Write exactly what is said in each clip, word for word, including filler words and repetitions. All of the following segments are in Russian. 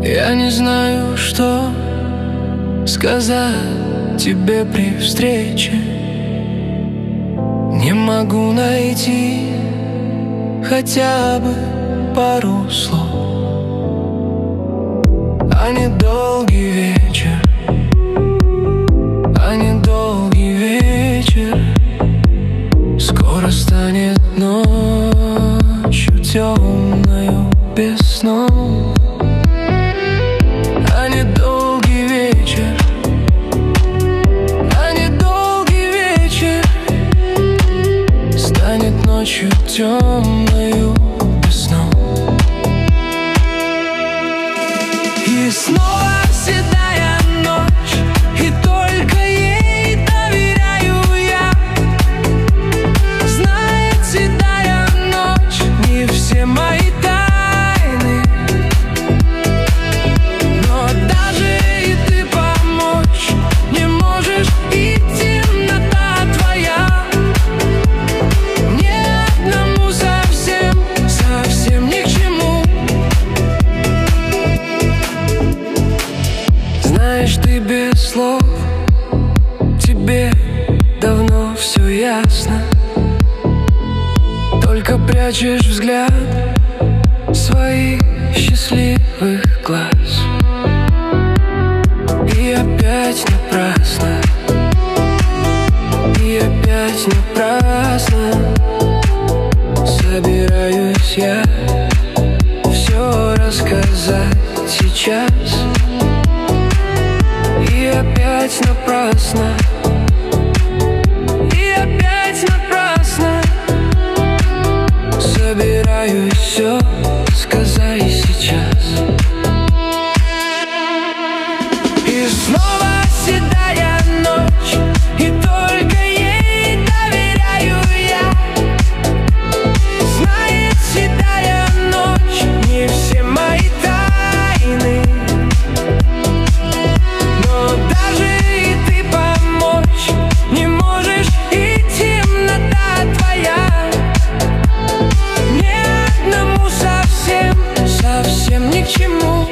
Я не знаю, что сказать тебе при встрече. Не могу найти хотя бы пару слов. А недолгий вечер, а недолгий вечер скоро станет ночью темною без снов. А недолгий вечер, а недолгий вечер станет ночью темною без снов. И снова седая ночь, и только ей доверяю я. Знает седая ночь не все мои тайны, но даже и ты помочь не можешь, и темнота твоя мне одному совсем, совсем ни к чему. Знаешь, ты без слов, тебе давно все ясно. Только прячешь взгляд своих счастливых глаз. И опять напрасно, и опять напрасно собираюсь я все рассказать сейчас. И опять напрасно, и опять напрасно собираюсь все сказать сейчас. И снова седая ночь, и только ей доверяю я. Знает седая ночь не все мои тайны, но даже и ты помочь не можешь, и темнота твоя мне одному совсем, совсем ни к чему.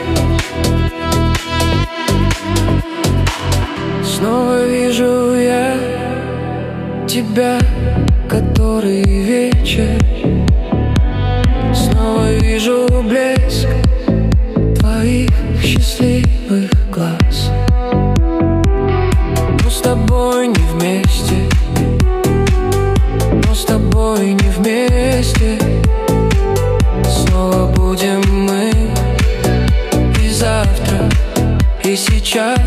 Снова вижу я тебя, который вечер. Снова вижу блеск твоих счастливых глаз. Но с тобой не вместе, но с тобой не вместе. Снова будем мы и завтра, и сейчас.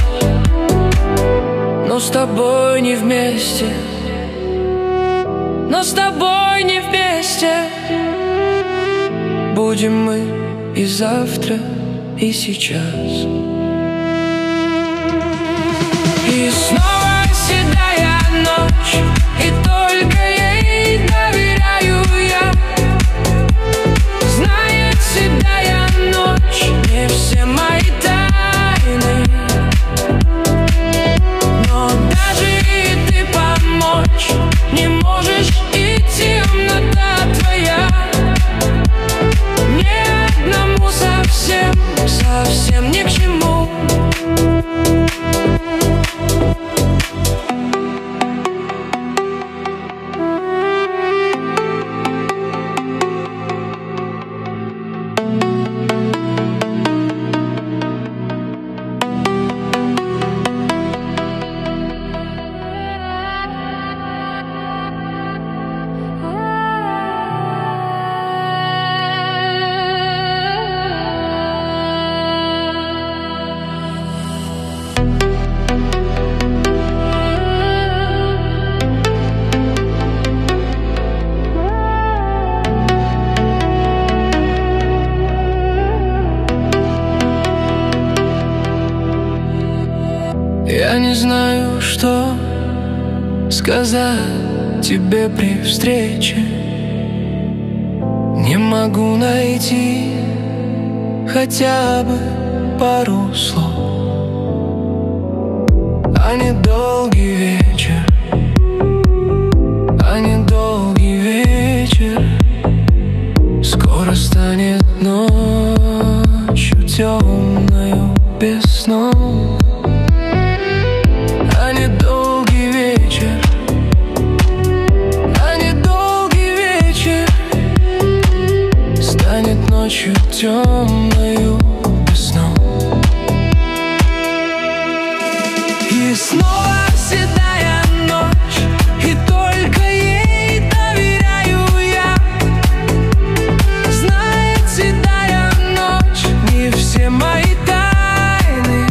Но с тобой не вместе, но с тобой не вместе. Будем мы и завтра, и сейчас. И снова седая ночь, и только ей доверяю я. Знает седая ночь не все мои тайны, но даже и ты помочь не можешь, и темнота твоя мне одному совсем, совсем ни к чему. Я не знаю, что сказать тебе при встрече. Не могу найти хотя бы пару слов. А недолгий вечер, а недолгий вечер скоро станет ночью темной. темною без снов. А недолгий вечер, а недолгий вечер станет ночью темною без снов. И снова седая ночь, и только ей доверяю я. Знает седая ночь не все мои тайны,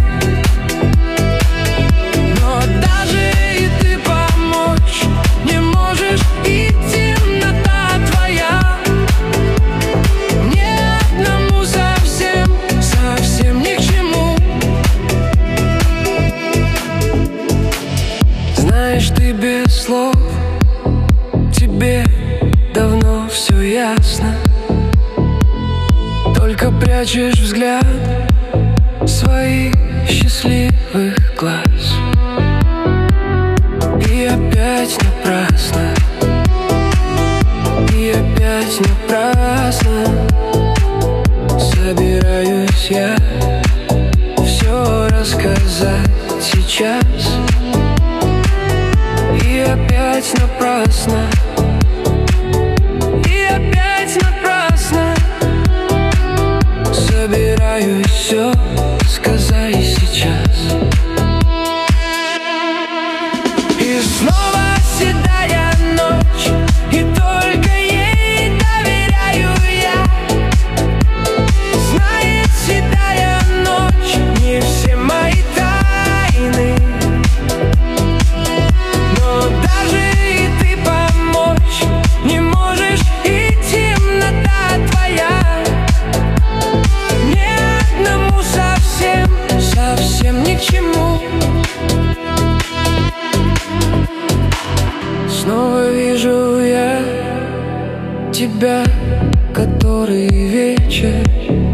но даже и ты помочь не можешь, и темнота твоя мне одному совсем, совсем ни к чему. Знаешь, ты без слов, тебе давно все ясно, только прячешь взгляд своих счастливых глаз. И опять напрасно, и опять напрасно собираюсь я все рассказать сейчас. И опять напрасно, и опять напрасно собираюсь все сказать сейчас. И снова седая ночь, и только ей доверяю я. Знает седая ночь не все мои тайны, но даже и ты помочь не можешь, и темнота твоя мне одному совсем, совсем ни к чему. Снова вижу я тебя, который вечер.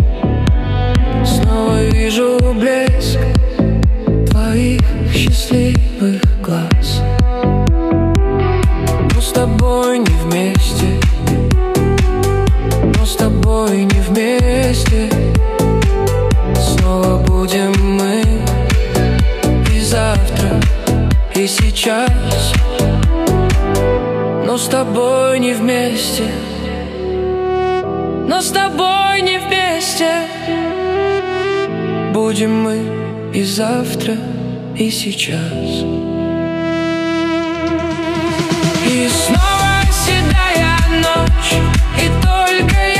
Снова вижу блеск твоих счастливых глаз. Но с тобой не вместе, но с тобой не вместе. Снова будем мы и завтра, и сейчас. Но с тобой не вместе, но с тобой не вместе. Будем мы и завтра, и сейчас. И снова седая ночь, и только